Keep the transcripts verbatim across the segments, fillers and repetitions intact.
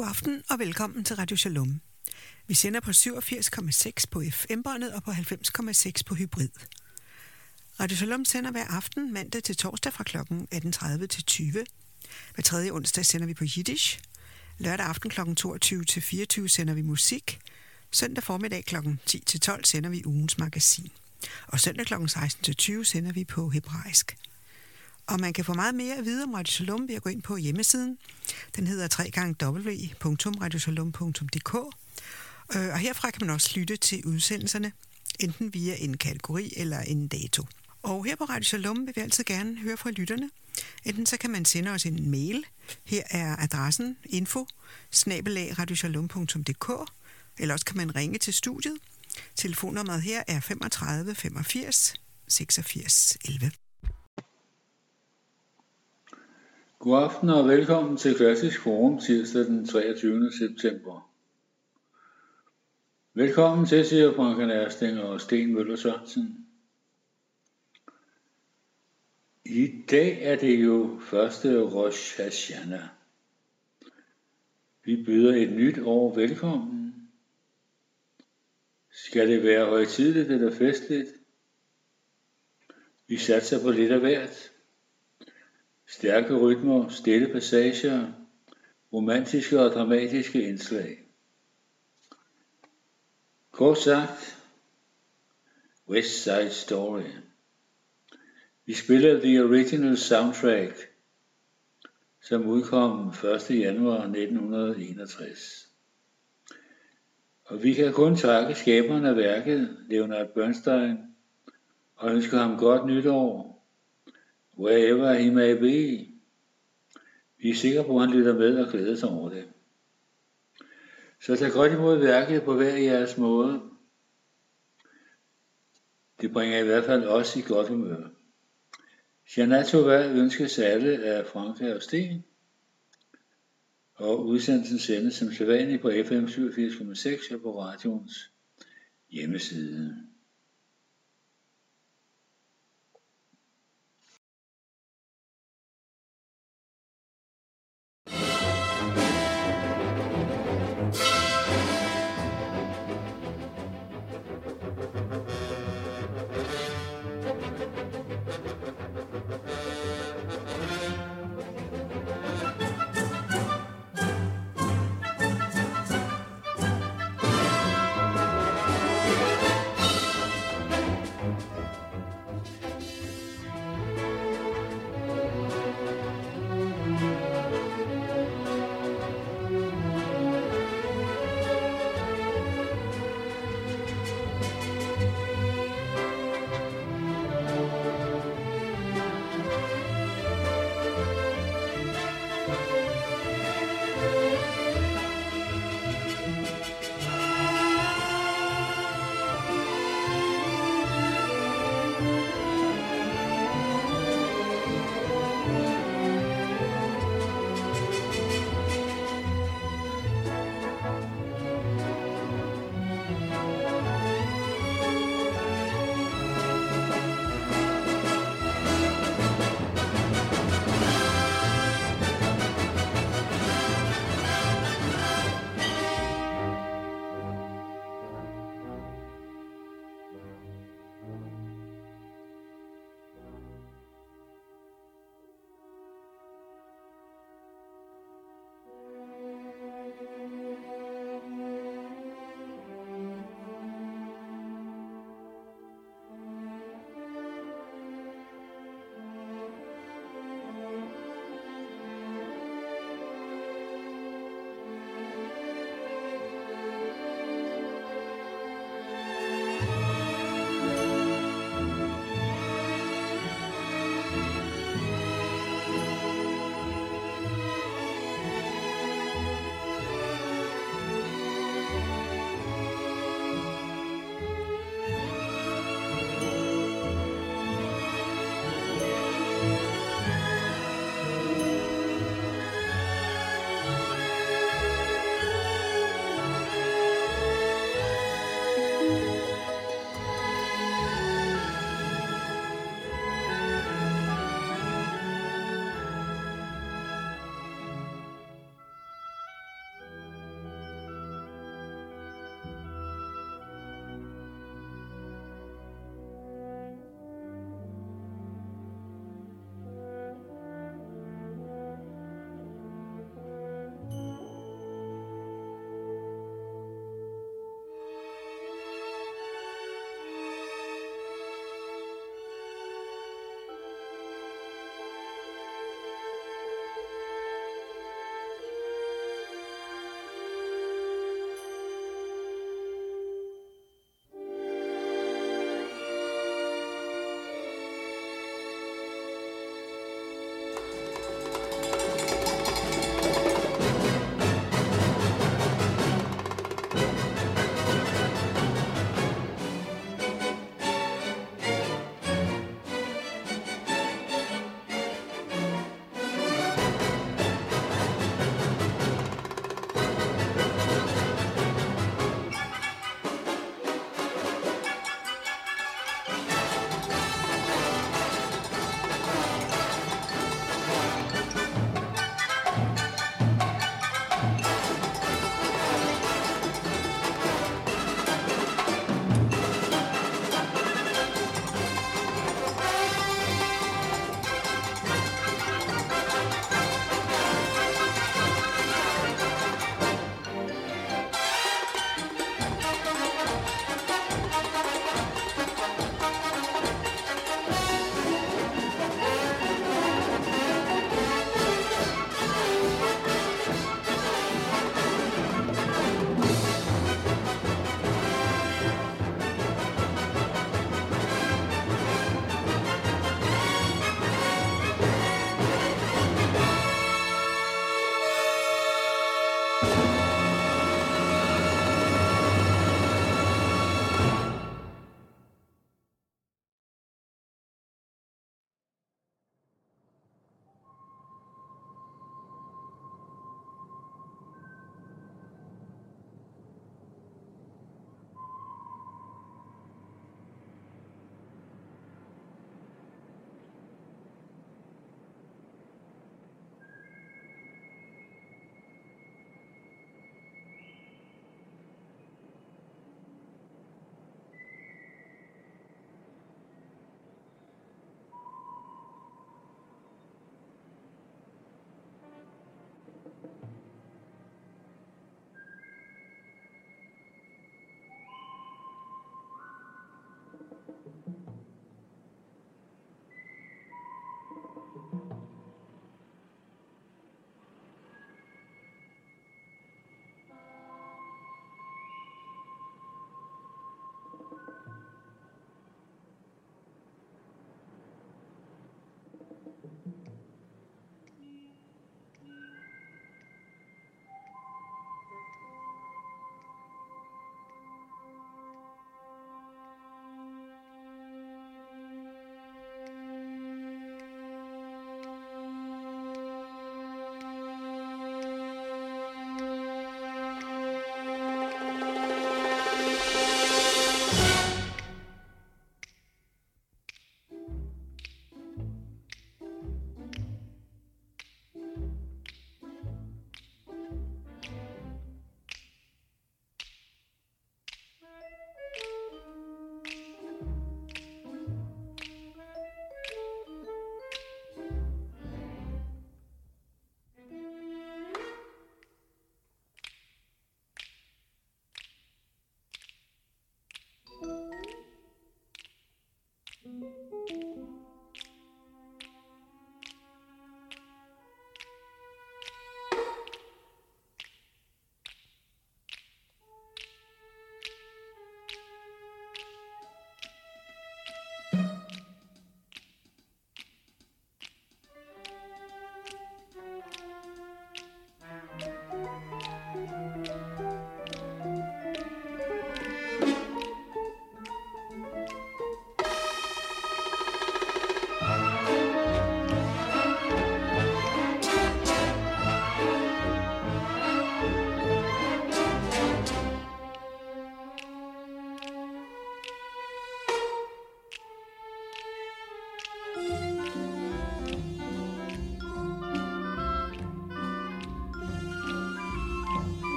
God aften og velkommen til Radio Shalom. Vi sender på syvogfirs komma seks på F M-båndet og på halvfems komma seks på hybrid. Radio Shalom sender hver aften mandag til torsdag fra klokken atten tredive til tyve. Hver tredje onsdag sender vi på Yiddish. Lørdag aften klokken toogtyve til fireogtyve sender vi musik. Søndag formiddag klokken ti til tolv sender vi ugens magasin. Og søndag klokken seksten til tyve sender vi på hebraisk. Og man kan få meget mere at vide om Radio Shalom ved at gå ind på hjemmesiden. Den hedder w w w punktum radio shalom punktum d k. Og herfra kan man også lytte til udsendelserne, enten via en kategori eller en dato. Og her på Radio Shalom vil vi altid gerne høre fra lytterne. Enten så kan man sende os en mail. Her er adressen info snabel-a radio shalom punktum d k. Eller også kan man ringe til studiet. Telefonnummeret her er femogtredive femogfirs seksogfirs elleve. God aften og velkommen til Klassisk Forum tirsdag den treogtyvende september. Velkommen til, siger Frank Ersting og Sten Møller Sørensen. I dag er det jo første Rosh Hashanah. Vi byder et nyt år velkommen. Skal det være højtideligt eller festligt? Vi satser på lidt af hvert. Stærke rytmer, stille passager, romantiske og dramatiske indslag. Kort sagt, West Side Story. Vi spiller The Original Soundtrack, som udkom første januar nitten enogtres. Og vi kan kun takke skaberen af værket, Leonard Bernstein, og ønske ham godt nytår, wherever he may be. Vi er sikre på, at han lytter med og glæder sig over det. Så tag godt imod værket på hver jeres måde. Det bringer i hvert fald os i godt humør. Shana Tova ønskes alle af Frank og Sten, og udsendelsen sendes som sædvanligt på F M syvogfirs komma seks og på radioens hjemmeside.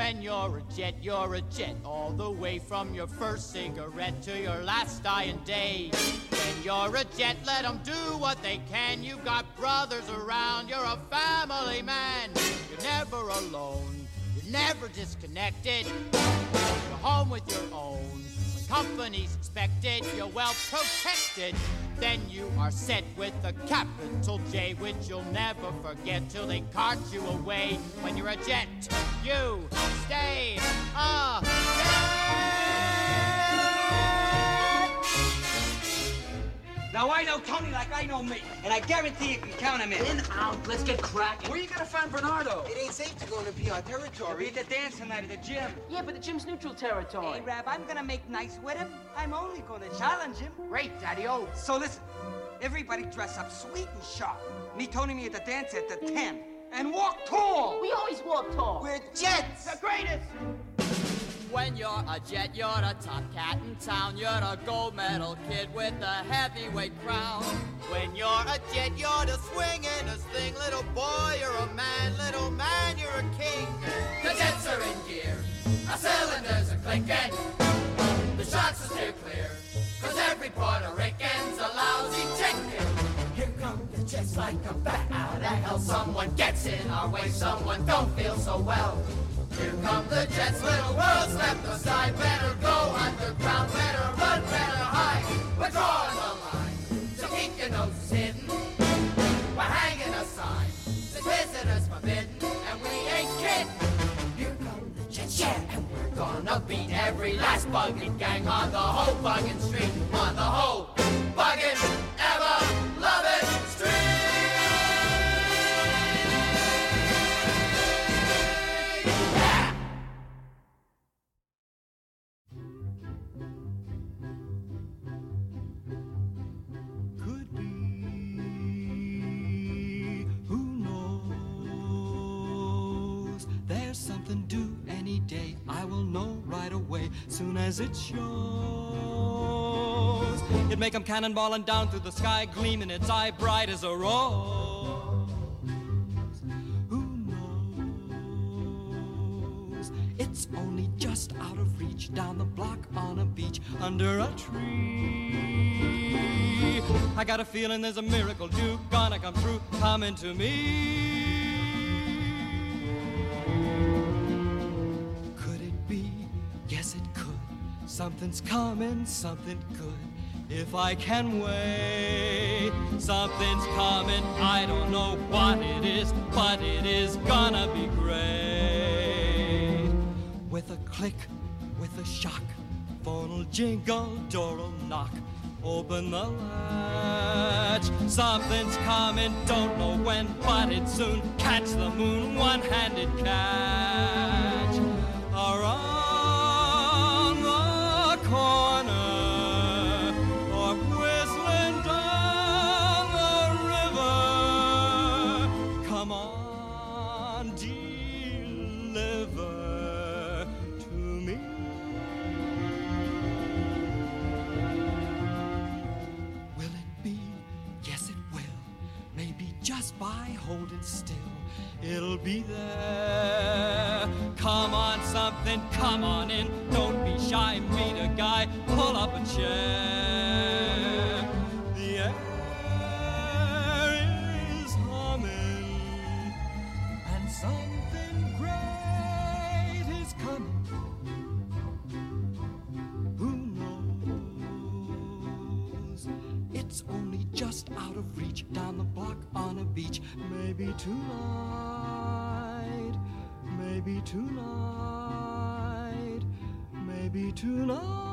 When you're a jet, you're a jet, all the way from your first cigarette to your last dying day. When you're a jet, let them do what they can. You got brothers around, you're a family man. You're never alone, you're never disconnected. You're home with your own. When company's expected, you're well protected. Then you are set with a capital J, which you'll never forget till they cart you away. When you're a jet, you stay a jet. Now I know Tony like I know me, and I guarantee you can count him in. In, out, let's get cracking. Where you gonna find Bernardo? It ain't safe to go into P R territory. We're at the dance tonight at the gym. Yeah, but the gym's neutral territory. Hey, Rab, I'm gonna make nice with him. I'm only gonna challenge him. Great, Daddy-O. So listen, everybody dress up sweet and sharp. Meet Tony and me at the dance at the ten. And walk tall. We always walk tall. We're jets. The greatest. When you're a jet, you're a top cat in town. You're a gold medal kid with a heavyweight crown. When you're a jet, you're the swingin'est thing. Little boy, you're a man. Little man, you're a king. The jets are in gear. Our cylinders are clinking. The shots are steer clear. Cause every Puerto Rican's a lousy chicken. Here come the jets like a bat out of hell. Someone gets in our way. Someone don't feel so well. Here come the jets, little world, step aside. Better go underground, better run, better hide. We're drawing the line, so keep your noses hidden. We're hanging a sign, says visitors forbidden, and we ain't kidding. Here come the jets, yeah, and we're gonna beat every last buggin' gang on the whole buggin' street, on the whole buggin' ever lovin' street. Something due any day, I will know right away, soon as it shows. It'd make 'em cannonballing down through the sky, gleaming its eye bright as a rose. Who knows? It's only just out of reach, down the block on a beach, under a tree. I got a feeling there's a miracle due, gonna come true, coming to me. Something's coming, something good, if I can wait. Something's coming, I don't know what it is, but it is gonna be great. With a click, with a shock, phone'll jingle, door'll knock, open the latch. Something's coming, don't know when, but it's soon. Catch the moon, one-handed catch. Around corner, or whistling down the river. Come on, deliver to me. Will it be? Yes, it will. Maybe just by holding still, it'll be there. Come on, something, come on in. Don't be shy, meet a guy, pull up a chair. The air is humming, and something great is coming. Who knows? It's only just out of reach, down the block on a beach. Maybe tonight, maybe tonight, maybe tonight.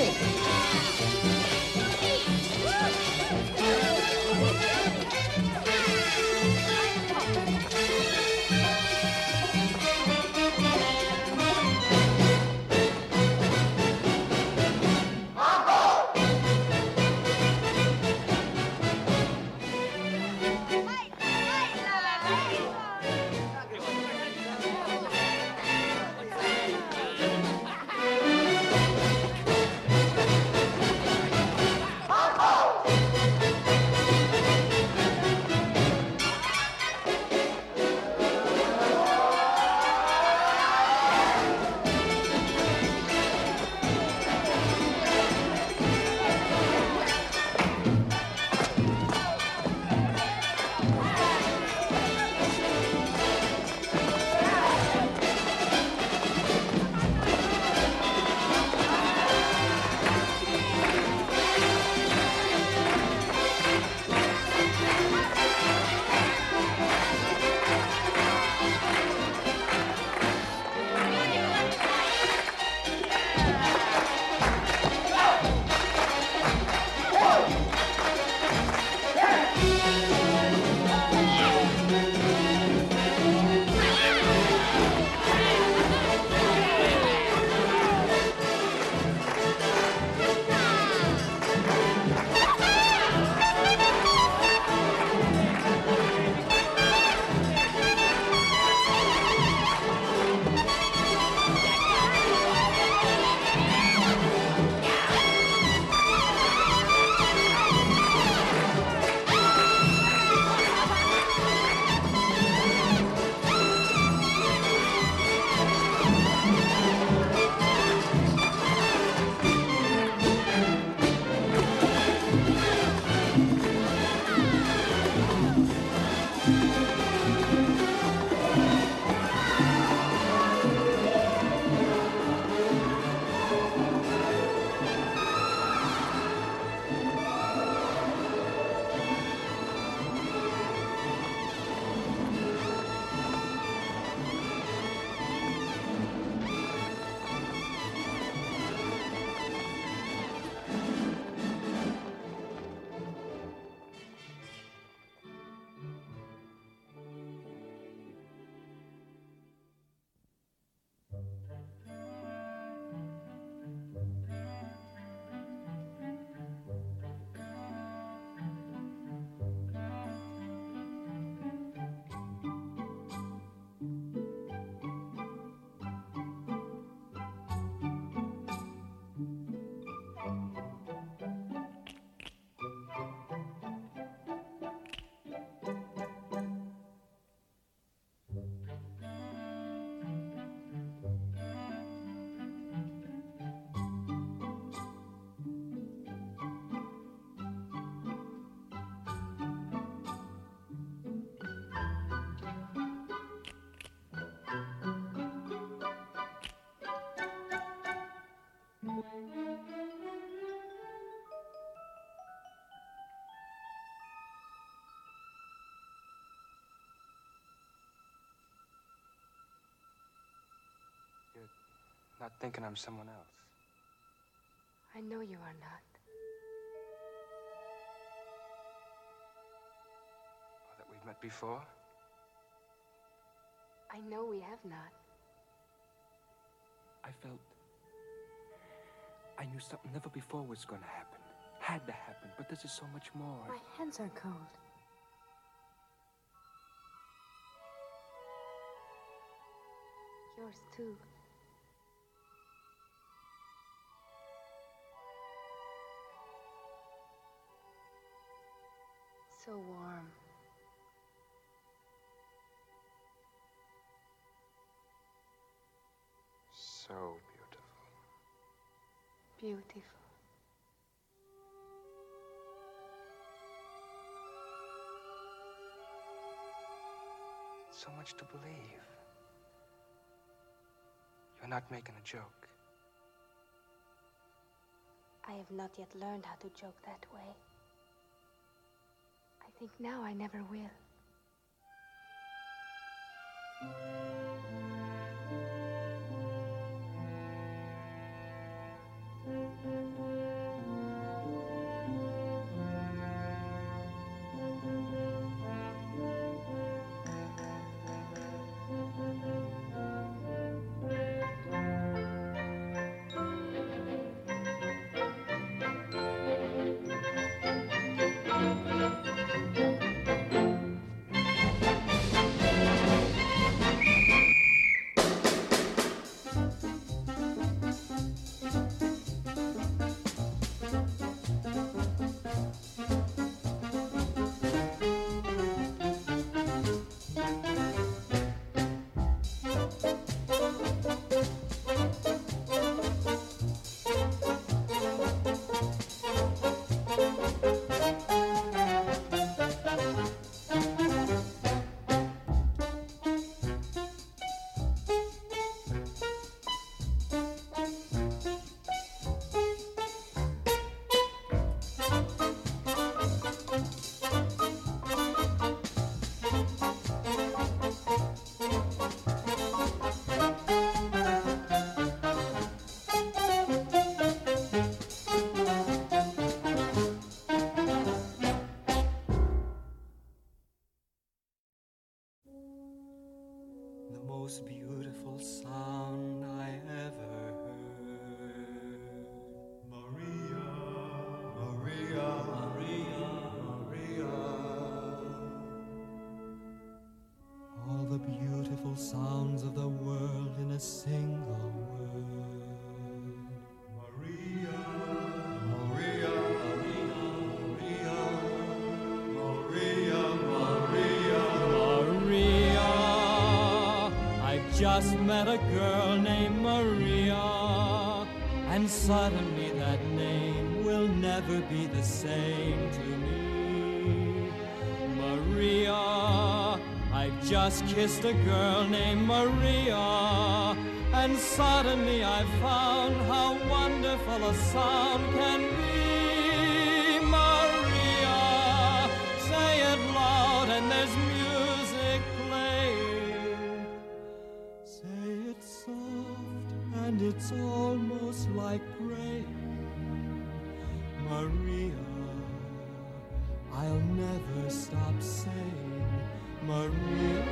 Not thinking I'm someone else. I know you are not. Or that we've met before? I know we have not. I felt... I knew something never before was going to happen. Had to happen, but this is so much more. My hands are cold. Yours too. So warm. So beautiful. Beautiful. So much to believe. You're not making a joke. I have not yet learned how to joke that way. I think now I never will. just met a girl named Maria, and suddenly that name will never be the same to me. Maria, I've just kissed a girl named Maria, and suddenly I've found how wonderful a sound can be. Maria, say it loud and there's music playing. Say it soft and it's almost like praying. Maria, I'll never stop saying Maria.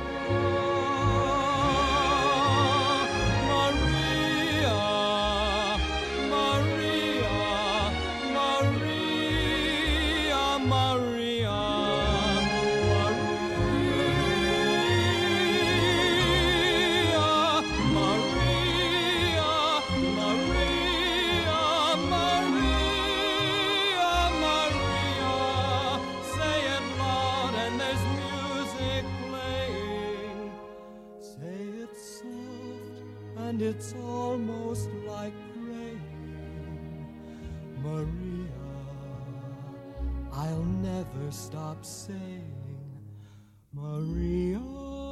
It's almost like praying. Maria, I'll never stop saying Maria.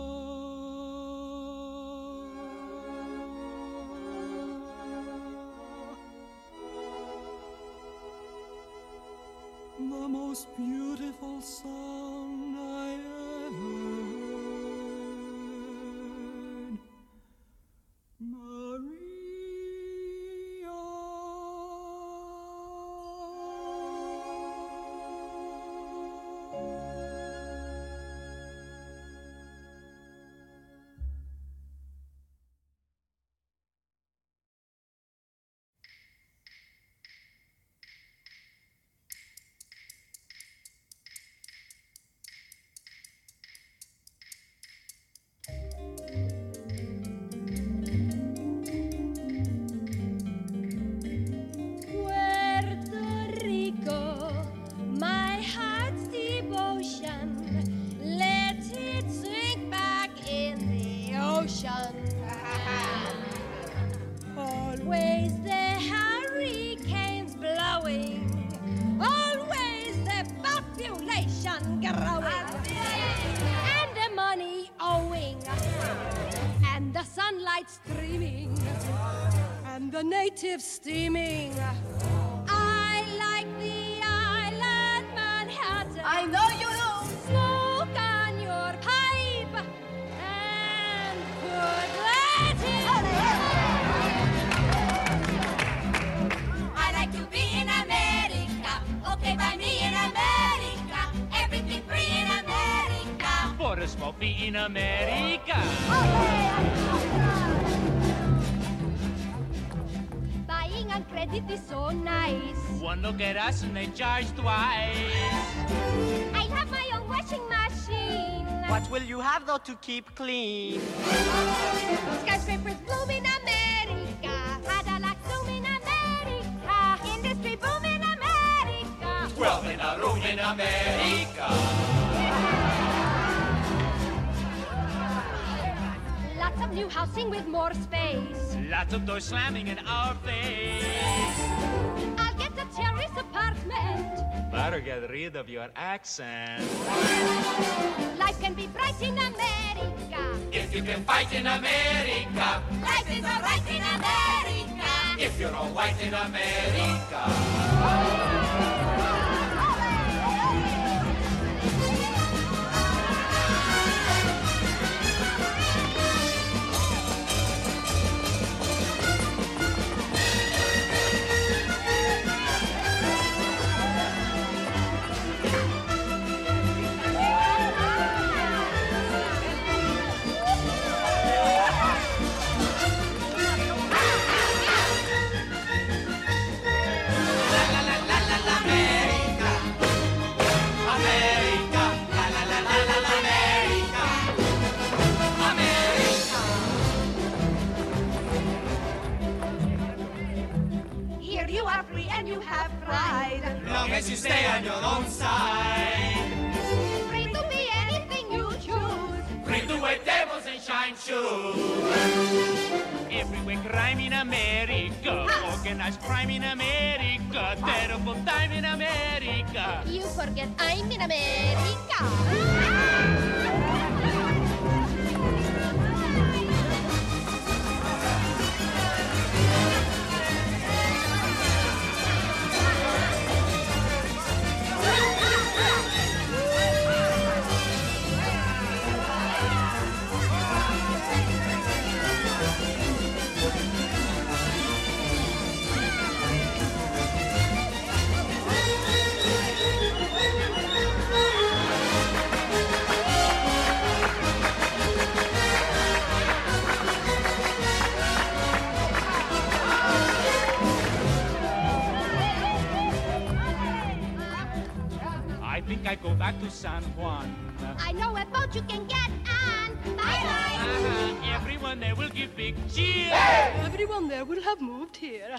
The most beautiful song I ever heard. Always the hurricanes blowing, always the population growing, and the money owing, and the sunlight streaming, and the natives steaming. I like the island Manhattan. I know you do. Smoke on your pipe and put Latin. I like to be in America. Okay, by me in America. Everything free in America. For a smoke be in America. Buying on credit is so nice. One look at us and they charge twice. I have my own washing machine. What will you have though to keep clean? Skyscrapers bloom in America. Cadillac zoom in America. Industry boom in America. Twelve in a room in America. Lots of new housing with more space. Lots of doors slamming in our face. I'll get a terrace apartment. Better get rid of your accent. Life can be bright in America. If you can fight in America. Life is alright in America. If you're all white in America. As you stay on your own side. Free to be anything you choose. Free to wear with devils in shine shoes. Everywhere crime in America, organized crime in America, terrible time in America. You forget I'm in America. I think I go back to San Juan. I know a boat you can get on. Bye-bye. Uh, everyone there will give big cheers. Everyone there will have moved here.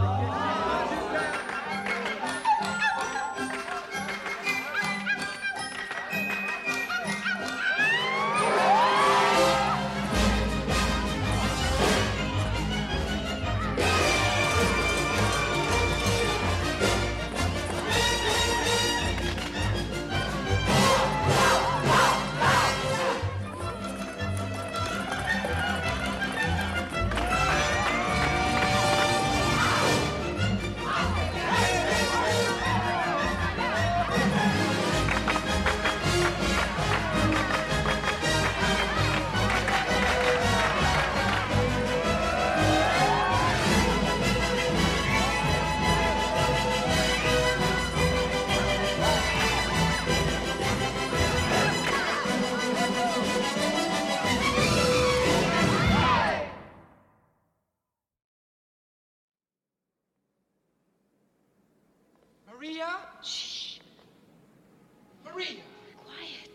Maria? Shh. Maria. Quiet.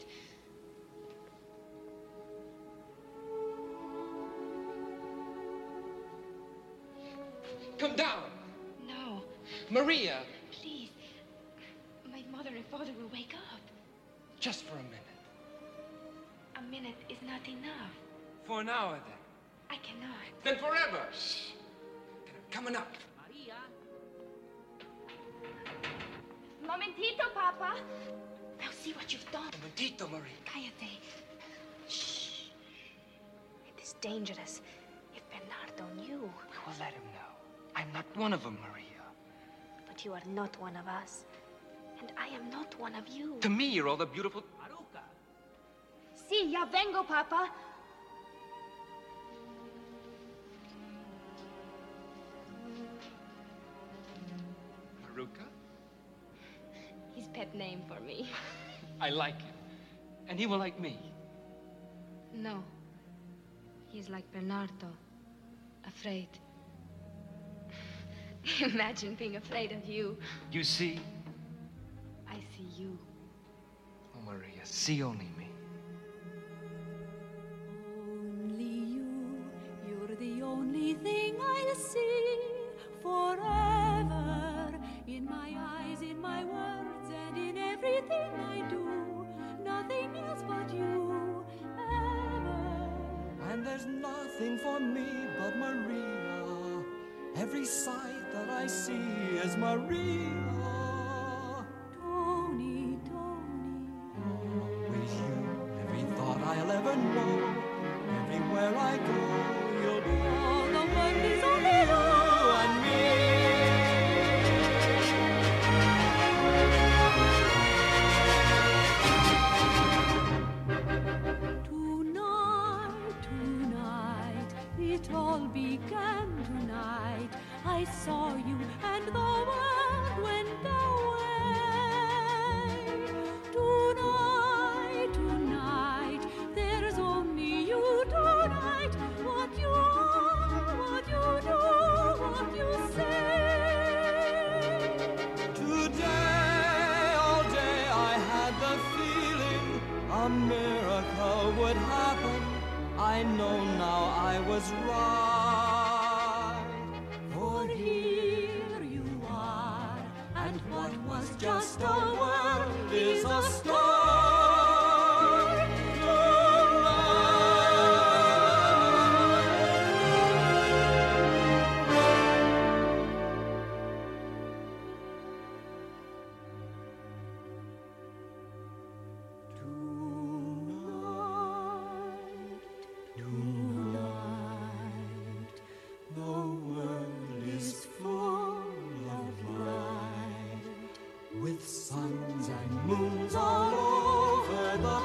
Come down. No. Maria. Please. My mother and father will wake up. Just for a minute. A minute is not enough. For an hour, then. I cannot. Then forever. Shh. Coming up. Maria. Momentito, Papa. Now see what you've done. Momentito, Maria. Cállate. Shh. It is dangerous. If Bernardo knew. We will let him know. I'm not one of them, Maria. But you are not one of us. And I am not one of you. To me, you're all the beautiful... Maruca. Si, ya vengo, Papa. Maruca? His pet name for me. I like him. And he will like me. No. He's like Bernardo. Afraid. Imagine being afraid of you. You see? I see you. Oh, Maria, see only me. Only you, you're the only thing I see forever. In my eyes, in my words, and in everything I do. Nothing else but you, ever. And there's nothing for me but Maria. Every sight that I see is Maria. Tony, Tony. With you, every thought I'll ever know. Everywhere I go, you'll be. All the world is only you and me. Tonight, tonight, it all began tonight. I saw you and the world went away. Tonight, tonight, there's only you tonight. What you are, what you do, what you say. Today, all day, I had the feeling a miracle would happen. I know now I was right. For here you are, and what was just a word is a star. Tonight. with suns and moons all over the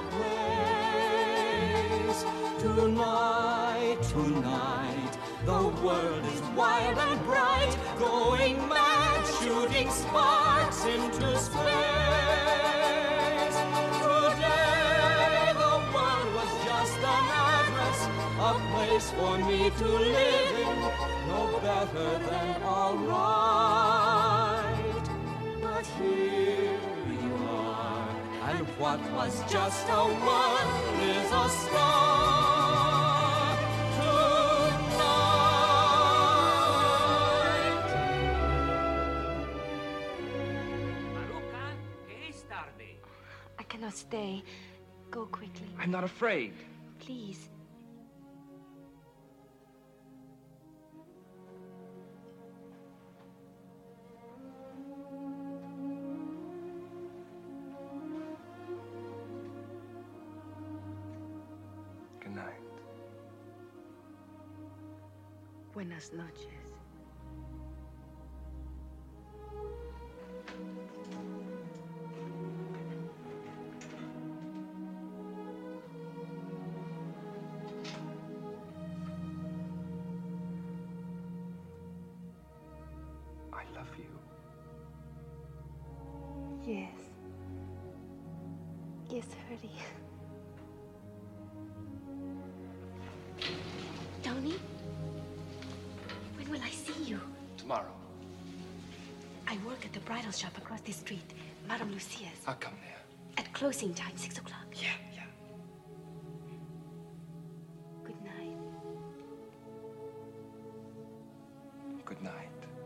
place. Tonight, tonight, the world is wild and bright, going mad, shooting sparks into space. Today, the world was just an address, a place for me to live in, no better than all right. But here you are, and what was just a one is a star tonight. Maruca, que es tarde. I cannot stay. Go quickly. I'm not afraid. Please. Good night. Buenas noches. I love you. Yes. Yes, hurry. Tony? When will I see you? Tomorrow. I work at the bridal shop across the street, Madame Lucia's. I'll come there. At closing time, six o'clock. Yeah, yeah. Good night. Good night.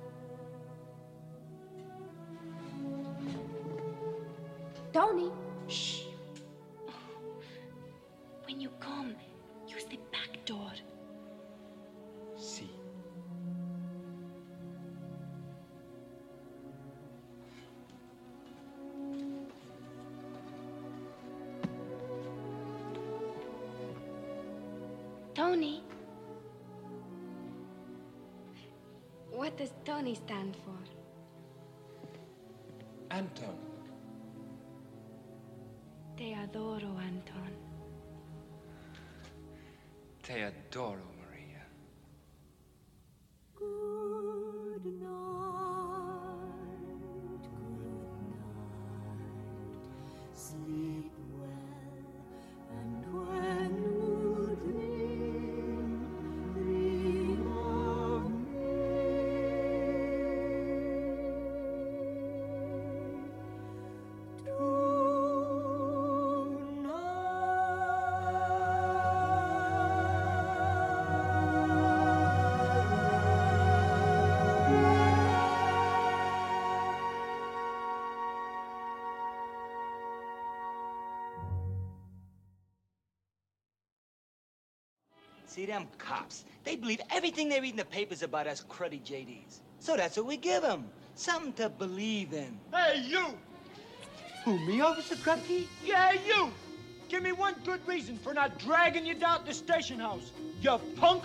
Tony! Shh! When you come, use the back door. See. Tony. What does Tony stand for? Anton. Te adoro, Anton. Te adoro, Maria. Good night, good night. Sleep well, and when you dream, dream of me. See, them cops, they believe everything they read in the papers about us cruddy J Ds. So that's what we give them. Something to believe in. Hey, you! Who, me, Officer Krupke? Yeah, you! Give me one good reason for not dragging you down to the station house, you punk!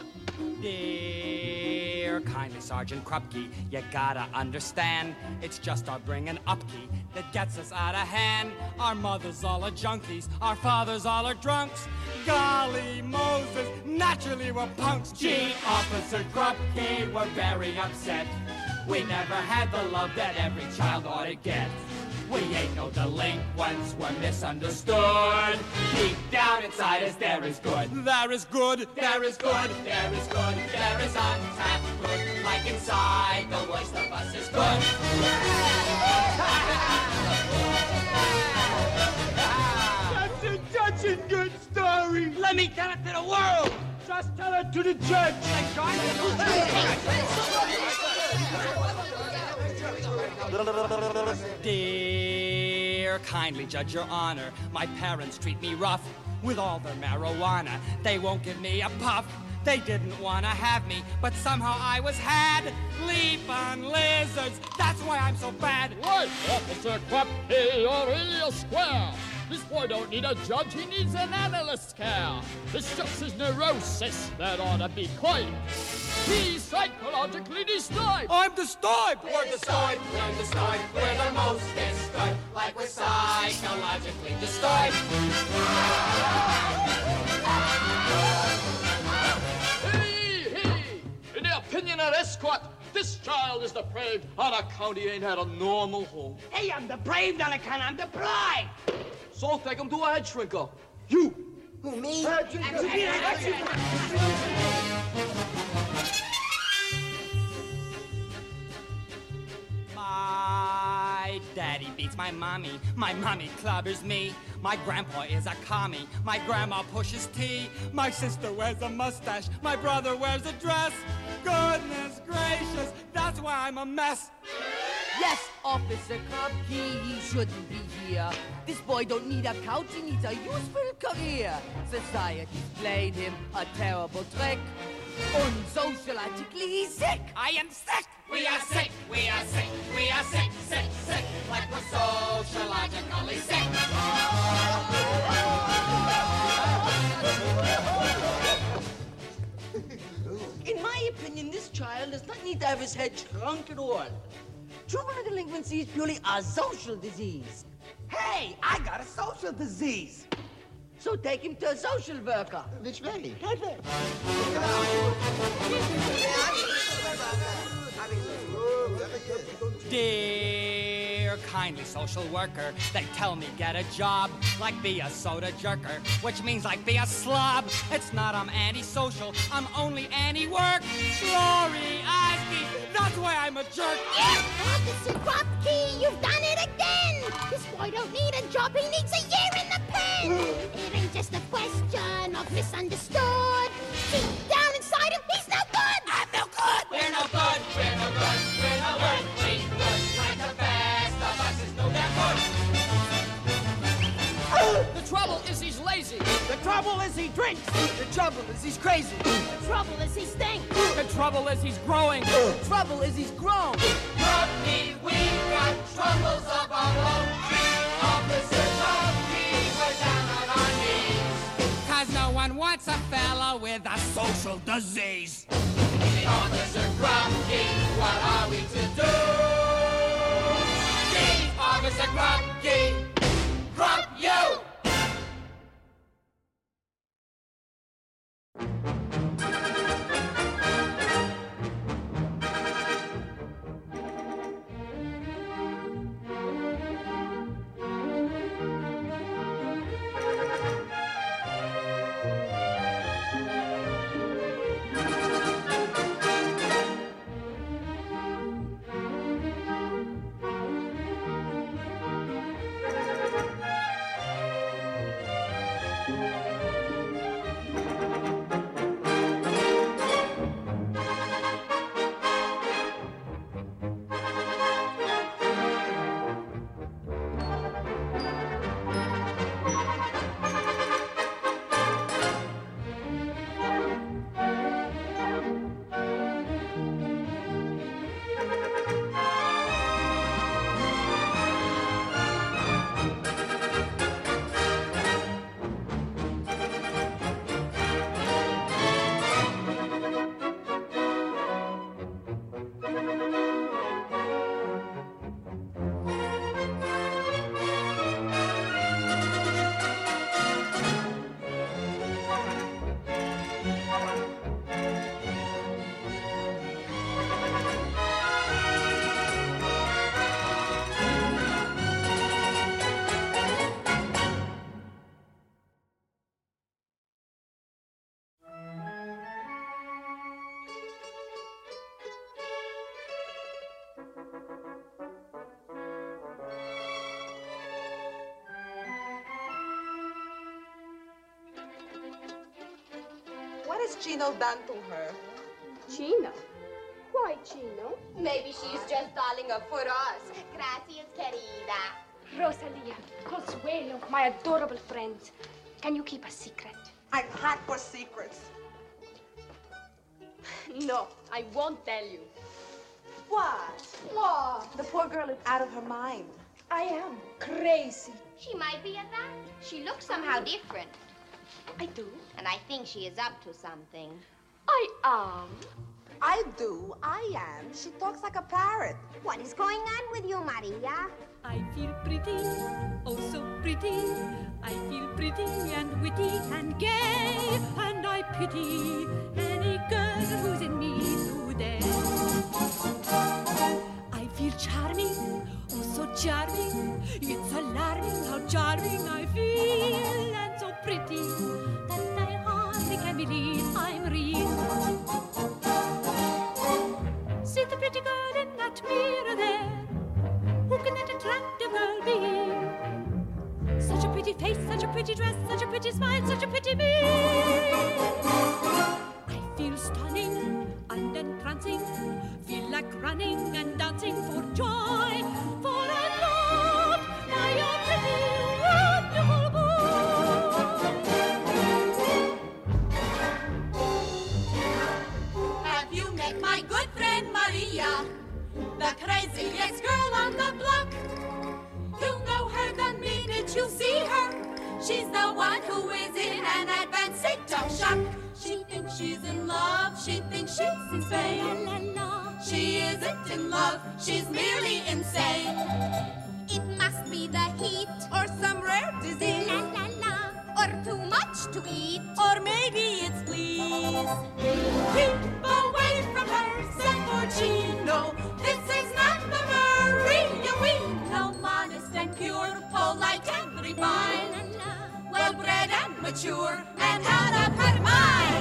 Dear kindly Sergeant Krupke, you gotta understand, it's just our bringing upkeep that gets us out of hand. Our mothers all are junkies, our fathers all are drunks. Golly Moses, naturally we're punks. Gee, Officer Krupke, we're very upset. We never had the love that every child ought to get. We ain't no delinquents, we're misunderstood. Deep down inside us there is good. There is good, there is good, there is good, there is untapped good. Like inside, the worst of us is good. That's a touching good story! Let me tell it to the world! Just tell it to the judge! Dear kindly judge your honor, my parents treat me rough with all their marijuana. They won't give me a puff. They didn't want to have me, but somehow I was had. Leap on lizards, that's why I'm so bad. Right, Officer Krupke, you're really square. This boy don't need a judge, he needs an analyst's care. It's just his neurosis that ought to be quiet. He's psychologically disturbed. I'm disturbed. We're disturbed, we're disturbed, we're the most disturbed. psychologically disturbed. Hey, hey! In the opinion of this court, this child is depraved on account he ain't had a normal home. Hey, I'm depraved on account I'm deprived. So take him to a head shrinker. You! Who, me? My daddy beats my mommy. My mommy clobbers me. My grandpa is a commie. My grandma pushes tea. My sister wears a mustache. My brother wears a dress. Goodness gracious, that's why I'm a mess. Yes, Officer Krupke, he shouldn't be here. This boy don't need a couch, he needs a useful career. Society's played him a terrible trick. Unsociologically, he's sick. I am sick. We are sick, we are sick, we are sick, sick, sick, like we're sociologically sick. In my opinion, this child does not need to have his head shrunk at all. Juvenile delinquency is purely a social disease. Hey, I got a social disease. So take him to a social worker. Which way? Right there. Dear kindly social worker, they tell me get a job, like be a soda jerker, which means like be a slob. It's not I'm antisocial, I'm only anti-work. Glory, Oski, that's why I'm a jerk. Yeah, Officer Krupke, you've done it again. This boy don't need a job, he needs a year in the pen. It ain't just a question of misunderstood. Deep down inside him, he's no good. I'm no good. We're no good, we're no good, we're no good. We look like the best of us is no damn good. The trouble is he's lazy. The trouble is he drinks. The trouble is he's crazy. The trouble is he stinks. The trouble is he's growing. The trouble is he's grown. Krupke, we've got troubles of our own. Officer Krupke, we're down on our knees. Cause no one wants a fella with a social disease. Officer Krupke, what are we to do? Gee, Officer Krupke, Krupp you! What has Chino done to her? Chino? Why Chino? Maybe she's just darling her for us. Gracias, querida. Rosalia, Consuelo, my adorable friends. Can you keep a secret? I'm hot for secrets. No, I won't tell you. What? What? The poor girl is out of her mind. I am crazy. She might be at that. She looks somehow different. I do. And I think she is up to something. I am. I do. I am. She talks like a parrot. What is going on with you, Maria? I feel pretty, oh so pretty. I feel pretty and witty and gay, and I pity any girl who's in me today. I feel charming, oh so charming. It's alarming how charming I feel, and so pretty that I hardly can believe I'm real. See the pretty girl in that mirror there. Who can that attractive girl be? Such a pretty face, such a pretty dress, such a pretty smile, such a pretty me. I feel stunning and entrancing, feel like running and dancing for joy, for I'm loved by a pretty, wonderful boy. Have you met my good friend Maria? The craziest girl on the block. You'll know her the minute you see her. She's the one who is in an advanced state of shock. She thinks she's in love, she thinks she's in Spain. La, la, la. She isn't in love, she's merely insane. It must be the heat, Or some rare disease, la la la, or too much to eat. or maybe it's fleas. Keep away from her, San Porcino. This is not the Maria we know. Modest and pure, polite and refined, well-bred and mature, and out of her mind.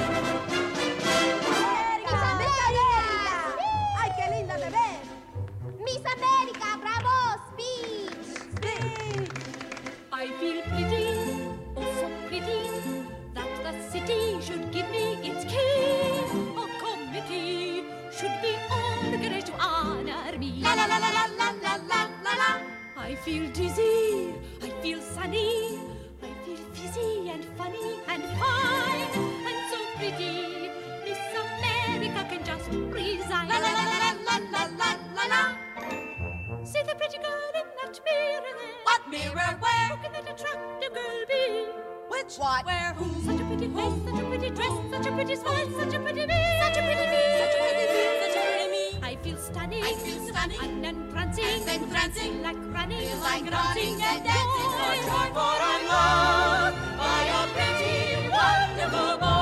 Miss America! ¡Ay, qué linda te ves! Miss America, bravo, speech! Speech! I feel pretty, oh so pretty, that the city should give me its key. A committee should be organized to honor me. La la la la la la la la la la. I feel dizzy, I feel sunny, I feel fizzy and funny and fine, and so pretty, Miss America can just resign. La la la la la la la la la. See the pretty girl in that mirror there. What mirror? Where? Who can that attractive girl be? Which? What? Where? Who? Such a pretty face, such a pretty dress, such a pretty smile, such a pretty me. Such a pretty me. Such a pretty me. Such a pretty me. I feel stunning. I feel stunning. And entrancing. And entrancing. Feel like running. Feel like running and dancing for joy, for I'm loved by a pretty, wonderful boy.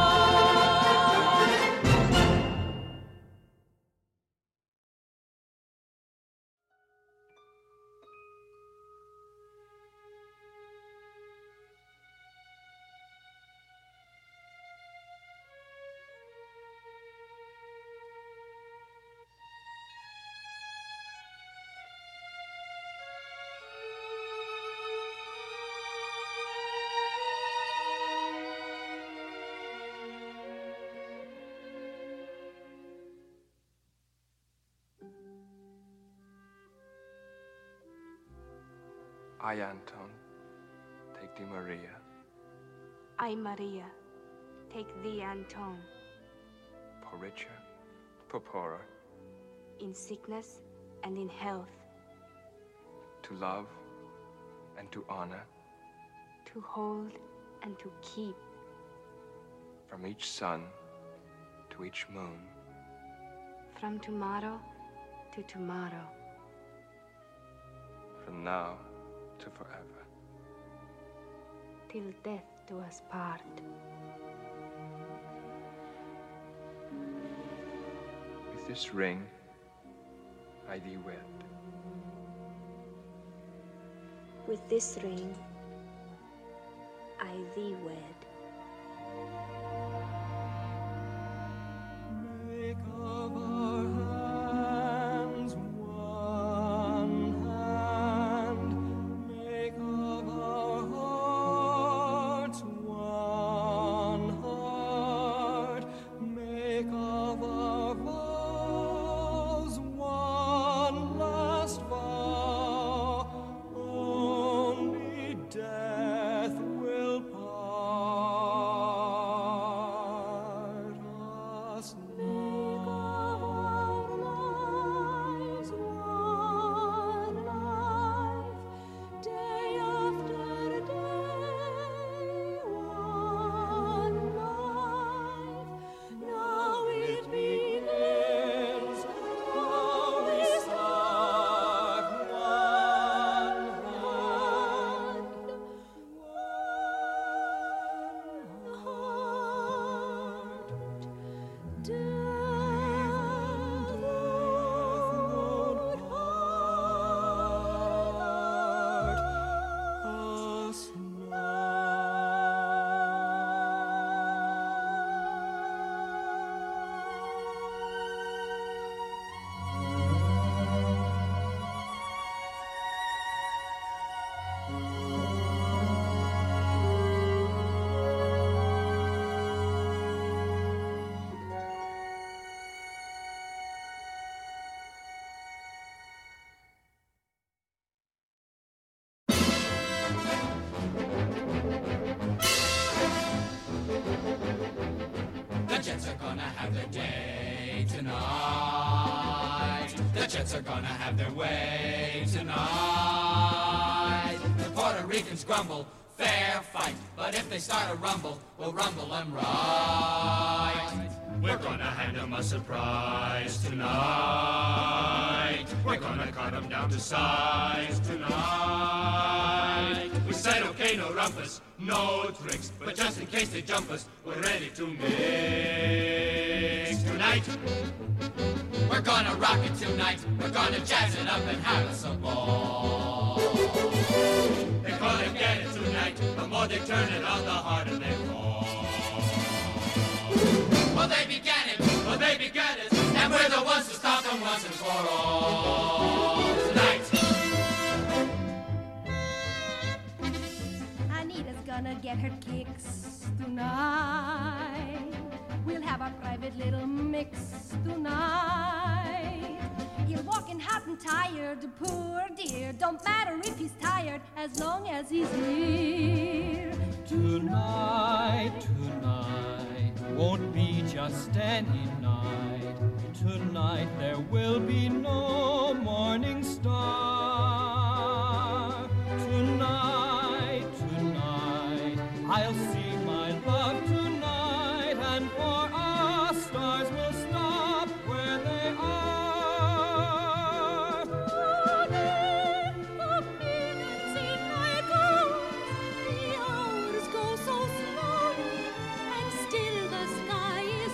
I, Anton, take thee, Maria. I, Maria, take thee, Anton, For richer, for poorer, in sickness and in health, to love and to honor, to hold and to keep, from each sun to each moon, from tomorrow to tomorrow, from now to forever. till death do us part. With this ring, I thee wed. With this ring, I thee wed. Make of our hands one hand, make of our hearts one heart, make of our vows one last vow. Only death will part. Jets are gonna have their way tonight. The Puerto Ricans grumble, fair fight. But if they start a rumble, we'll rumble them right. We're gonna hand them a surprise tonight. We're gonna cut them down to size tonight. We said okay, no rumpus, no tricks, but just in case they jump us, we're ready to mix tonight. We're gonna rock it tonight. We're gonna jazz it up and have us a ball. They call it get it tonight. The more they turn it on, the harder they fall. Well, they began it. Well, they began it. And we're the ones to stop them once and for all tonight. Anita's gonna get her kicks tonight. We'll have our private little mix tonight. He'll walk in hot and tired, poor dear. Don't matter if he's tired, as long as he's here. Tonight, tonight won't be just any night. Tonight there will be no morning star. Tonight, tonight I'll see my love tonight, and for us stars will stop where they are. The minutes seem like hours, the hours go so slowly, and still the sky is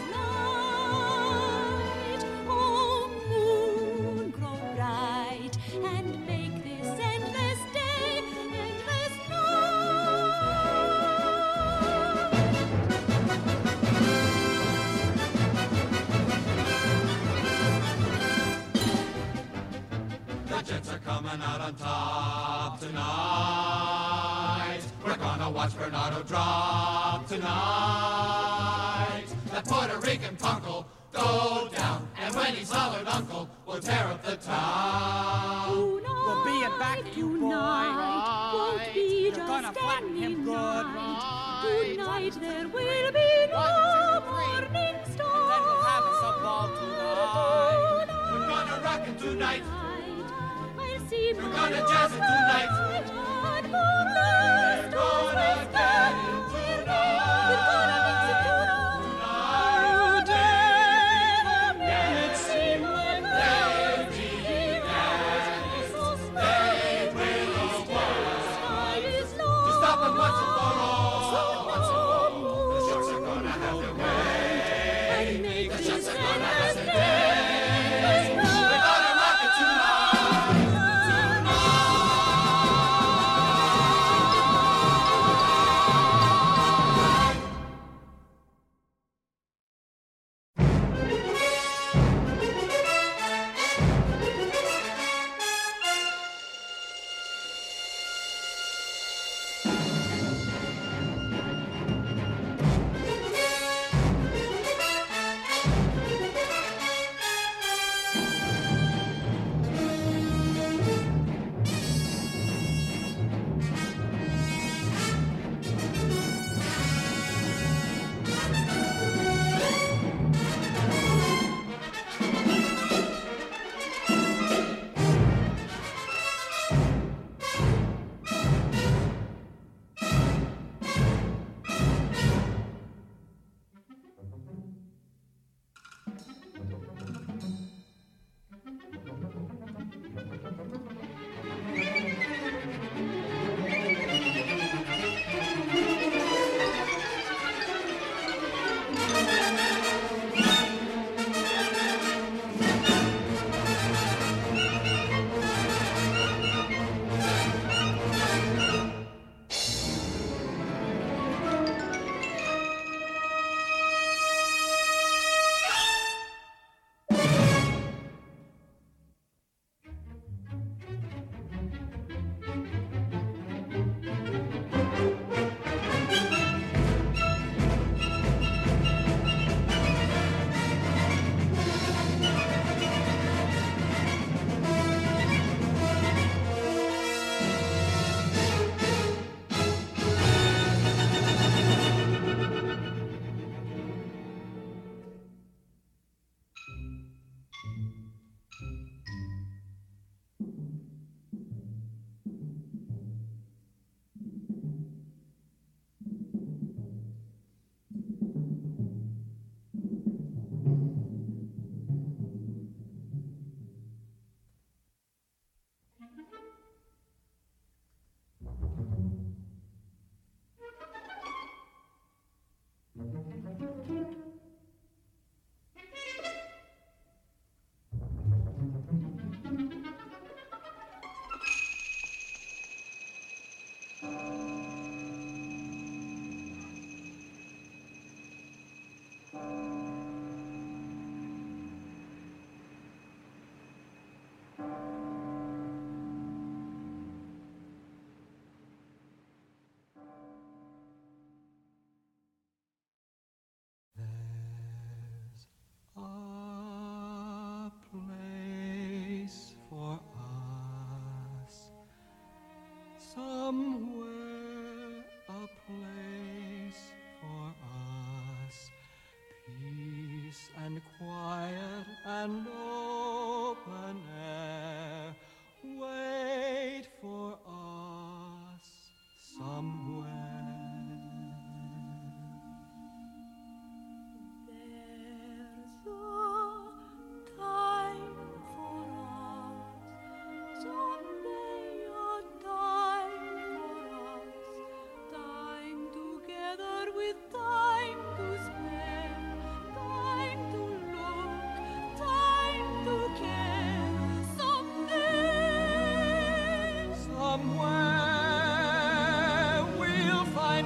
night. Oh, moon, grow bright and make this endless day endless The Jets are coming out on top tonight. We're gonna watch Bernardo drop tonight. That Puerto Rican punk'll go down, and when he's hollered uncle, we'll tear up the town. We'll be it back to you, boy. won't be You're just gonna flatten him any good, night. right? Tonight there will be no morning star. Then we'll have us a ball tonight. We're gonna rock it tonight. I'll see We're my gonna jazz it tonight. and for us We're gonna get it tonight. We're gonna mix it tonight. The minutes seem like Stop them once and for all. The Sharks are gonna have their way. The Jets are gonna have their day. We're gonna rock it tonight. Tonight.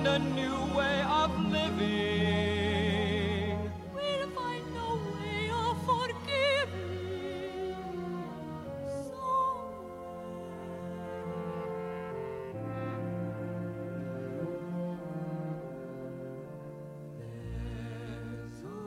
find a new way of living. We'll find a way of forgiving. So there's a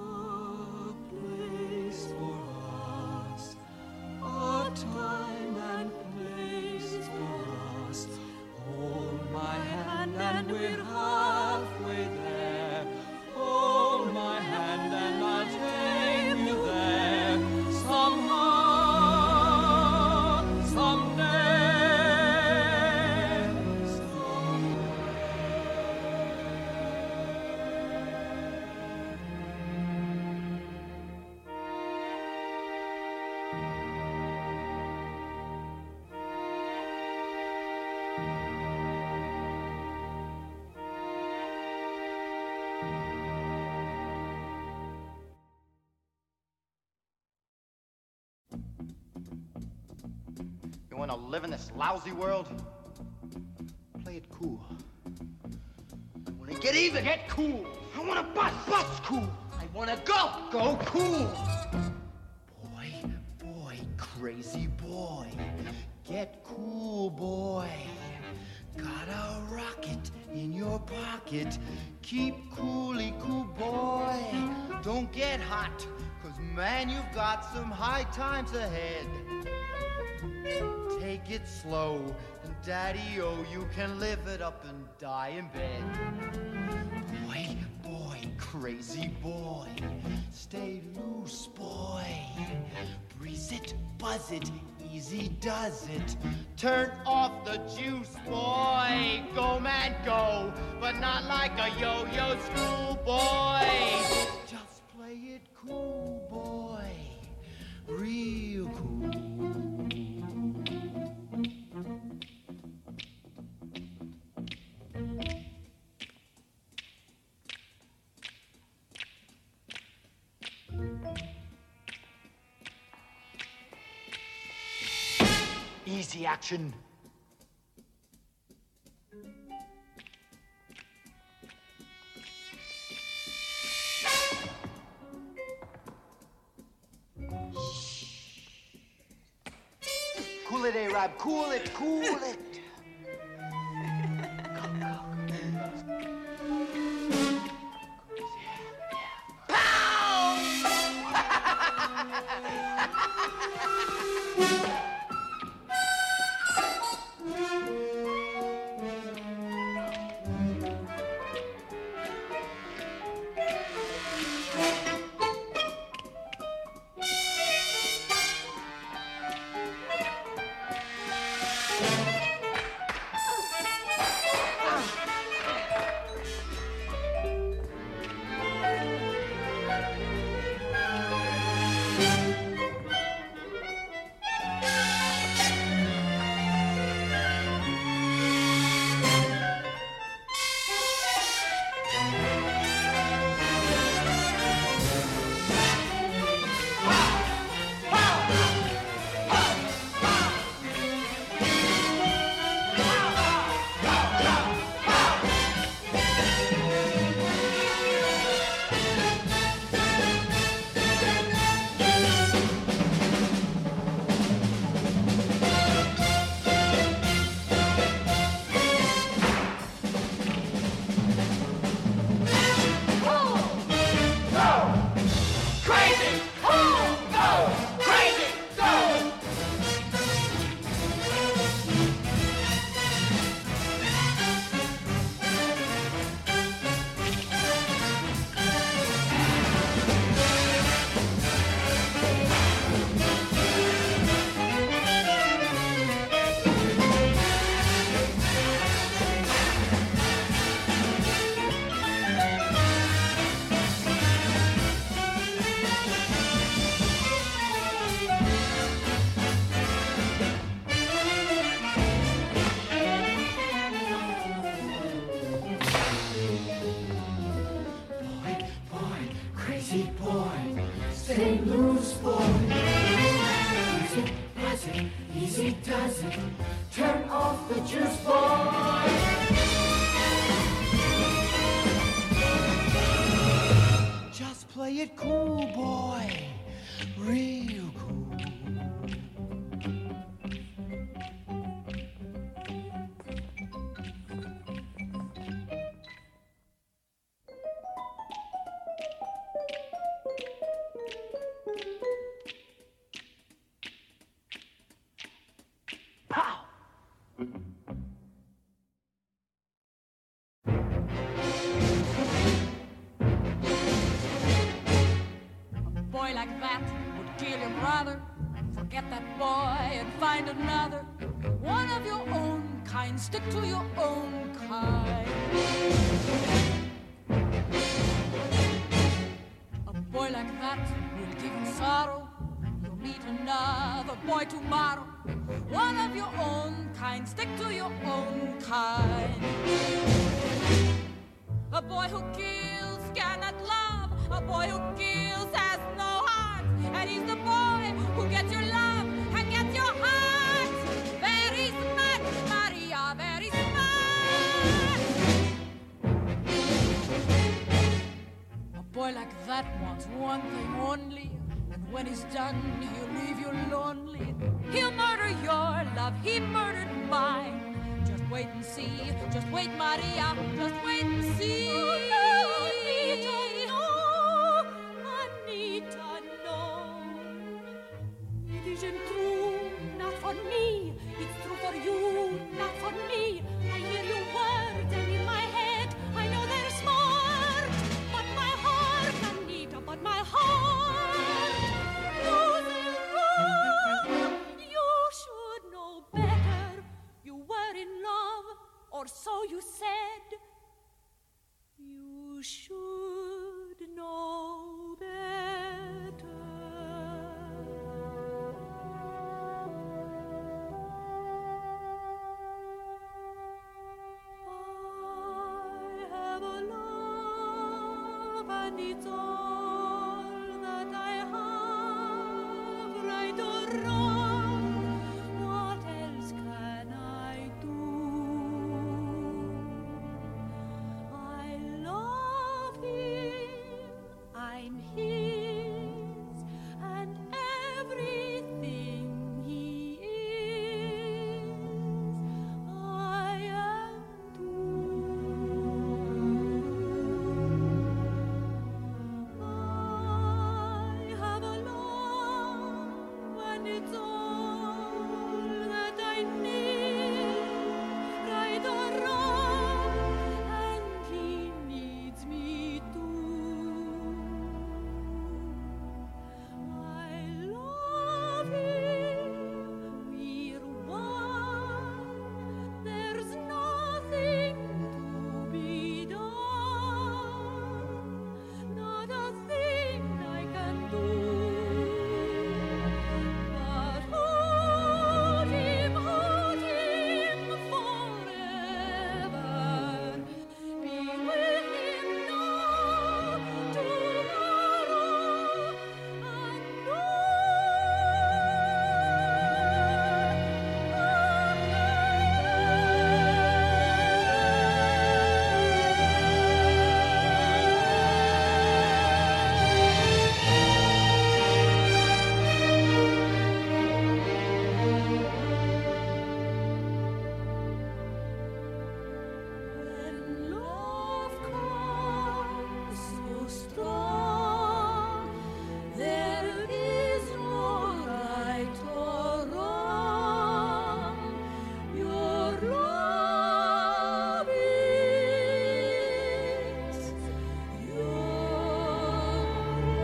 place for us, a time and place for us. Hold my hand and we're halfway there. Hold my hand and I'll take you there. Somehow, someday, You want to live in this lousy world? Play it cool. I want to get even. Get cool. I want to bust. Bust cool. I want to go. Go cool. Boy, boy, crazy boy. Get cool, boy. Got a rocket in your pocket. Keep coolly cool, boy. Don't get hot, cause man, you've got some high times ahead. Take it slow, and daddy-o, you can live it up and die in bed. Boy, boy, crazy boy, stay loose, boy. Breeze it, buzz it, easy does it. Turn off the juice, boy. Go, man, go, but not like a yo-yo schoolboy. Just play it cool, boy, real cool. Easy action. Cool it, Arab. Cool it, cool it. Boy like that would kill your brother. Forget that boy and find another. One of your own kind, stick to your own kind. A boy like that will give you sorrow. You'll meet another boy tomorrow. One of your own kind, stick to your own kind. A boy who kills cannot love. A boy who kills has no heart. And he's the boy who gets your love and gets your heart. Very smart, Maria, very smart. A boy like that wants one thing only. And when he's done, he'll leave you lonely. He'll murder your love, he murdered mine. Just wait and see, just wait, Maria, just wait and see. Oh, Anita, no, Anita, no. It isn't true, not for me. It's true for you, not for me. I hear your words and in my head I know they're smart. But my heart, Anita, but my heart knows they're wrong. You should know better. You were in love, or so you said. You should know better. I have a love, and it's all that I have, right or wrong. What else can I do? I love him, I'm his, and everything he is, I am I have a love, and it's all that I need, right or wrong, and he needs me too. I love him, we're one, there's nothing to be done, not a thing I can do. But hold him, hold him forever. Be with him now, tomorrow, and when love comes so strong, there is no right or wrong. Your love is your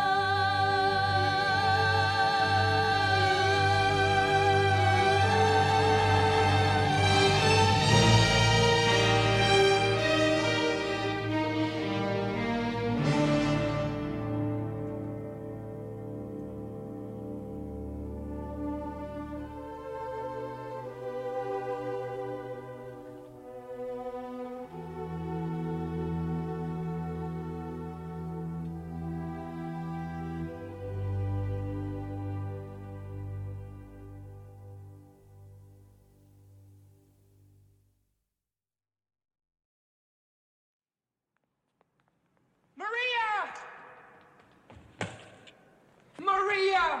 Maria! Maria!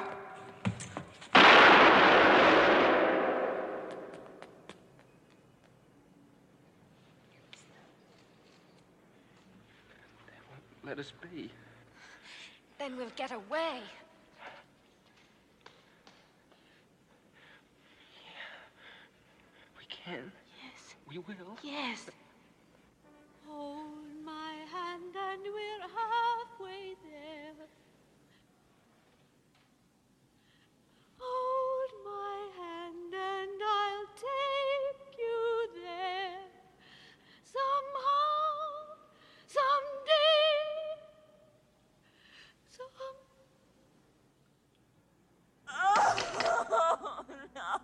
Let us be. Then we'll get away. We can. Yes. We will? Yes. Hold my hand and we're halfway there. Hold my hand and I'll take you there. Somehow, someday, some... Oh, no.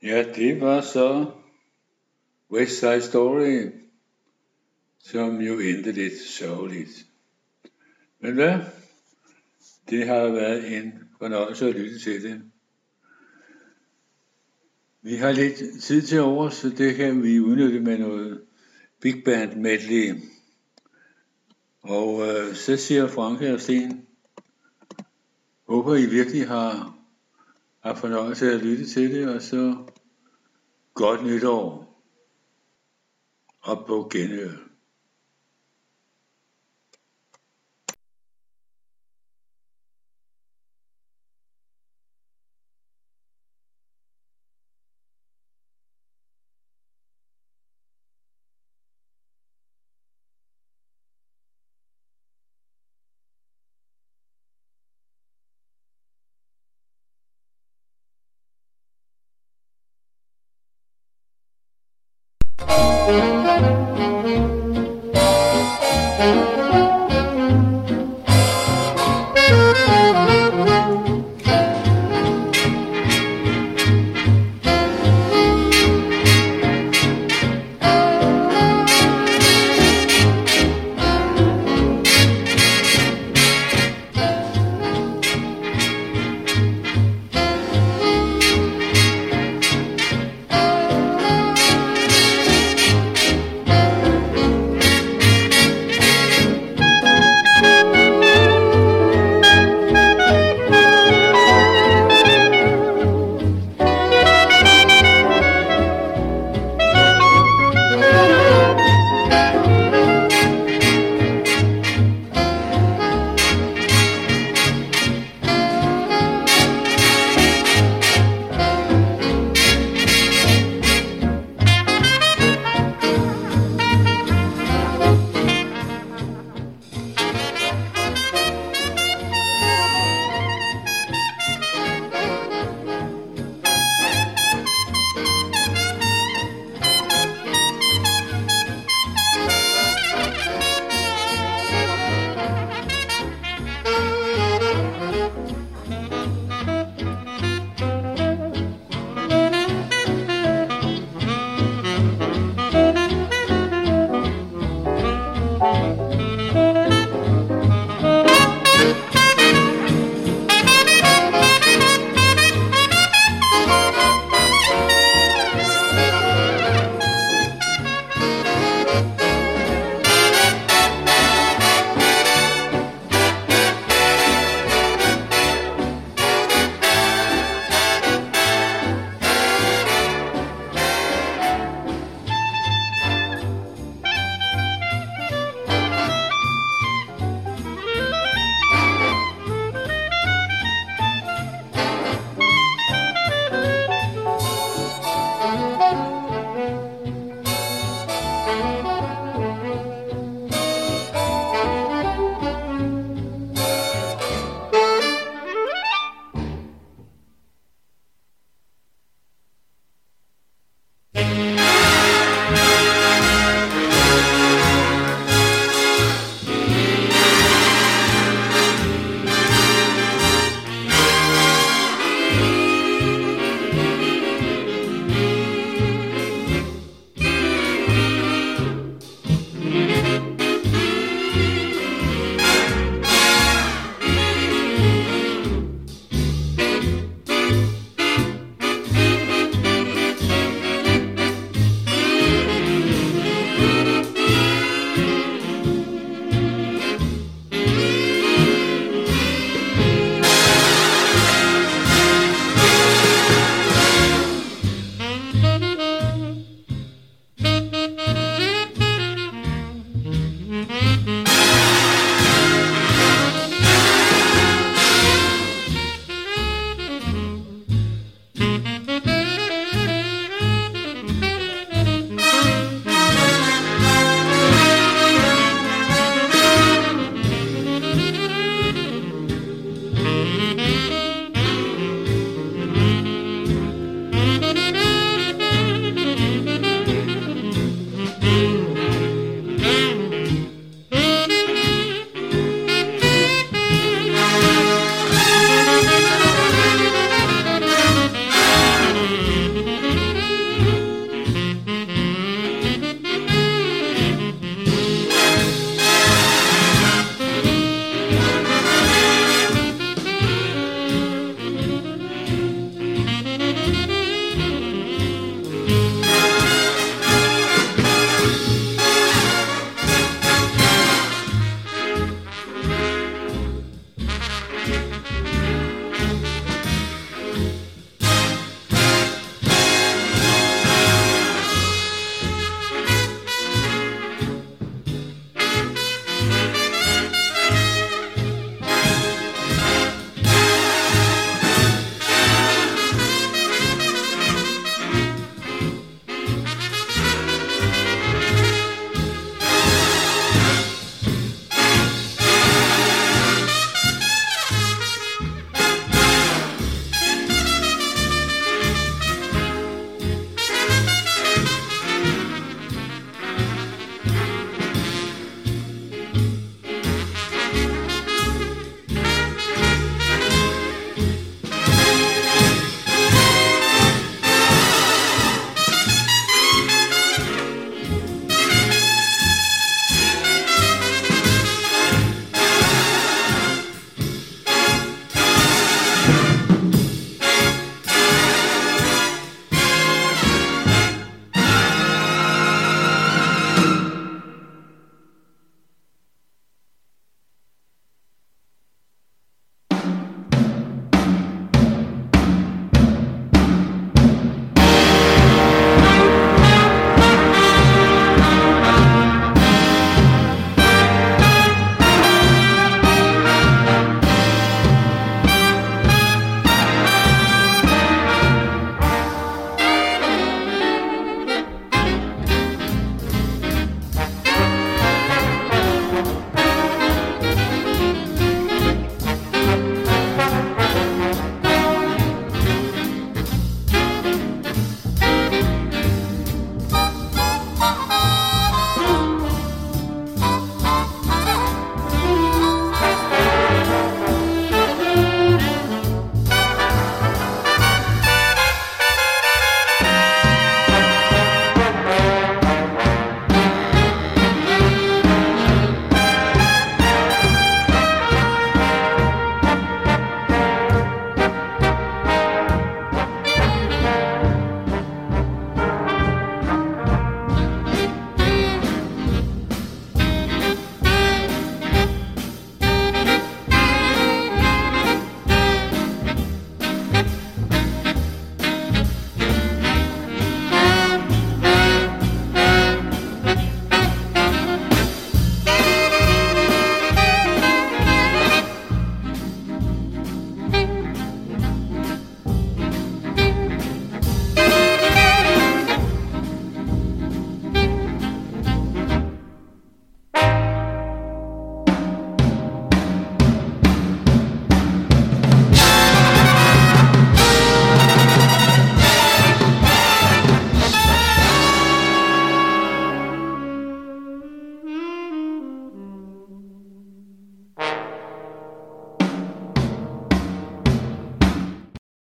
Ja, det var så West Side Story, som jo endte lidt sørgeligt. Men hvad? Det har været en fornøjelse at lytte til det. Vi har lidt tid til over, så det kan vi udnytte med noget big band medley. Og øh, så siger Franke og Sten, håber I virkelig har, har fornøjelse at lytte til det, og så godt nytår. Og på genhør. Thank you.